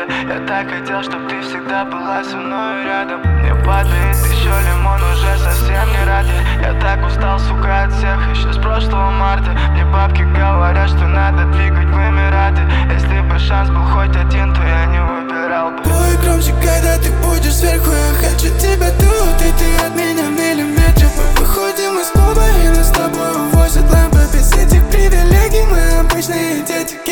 Я так хотел, чтоб ты всегда была со мной рядом. Мне падает еще лимон, уже совсем не рад я так устал, сука, от всех еще с прошлого марта. Мне бабки говорят, что надо двигать в Эмираты. Если бы шанс был хоть один, то я не выбирал бы. Бой громче, когда ты будешь сверху. Я хочу тебя тут, и ты от меня в миллиметре. Мы выходим из клуба, и нас с тобой увозят лампы. Без этих привилегий мы обычные дети.